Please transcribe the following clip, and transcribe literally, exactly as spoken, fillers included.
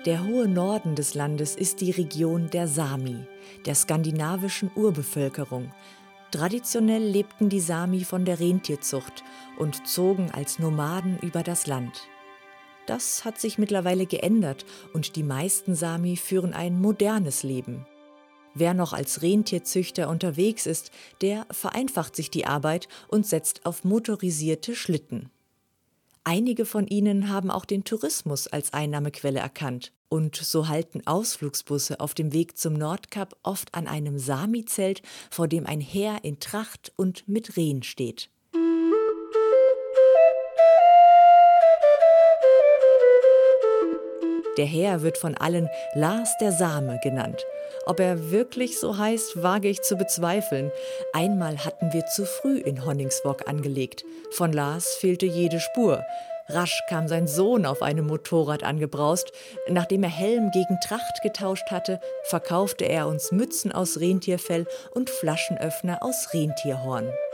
Der hohe Norden des Landes ist die Region der Sami, der skandinavischen Urbevölkerung. Traditionell lebten die Sami von der Rentierzucht und zogen als Nomaden über das Land. Das hat sich mittlerweile geändert und die meisten Sami führen ein modernes Leben. Wer noch als Rentierzüchter unterwegs ist, der vereinfacht sich die Arbeit und setzt auf motorisierte Schlitten. Einige von ihnen haben auch den Tourismus als Einnahmequelle erkannt. Und so halten Ausflugsbusse auf dem Weg zum Nordkap oft an einem Sami-Zelt, vor dem ein Heer in Tracht und mit Rehen steht. Der Herr wird von allen Lars der Same genannt. Ob er wirklich so heißt, wage ich zu bezweifeln. Einmal hatten wir zu früh in Honningsvåg angelegt. Von Lars fehlte jede Spur. Rasch kam sein Sohn auf einem Motorrad angebraust. Nachdem er Helm gegen Tracht getauscht hatte, verkaufte er uns Mützen aus Rentierfell und Flaschenöffner aus Rentierhorn.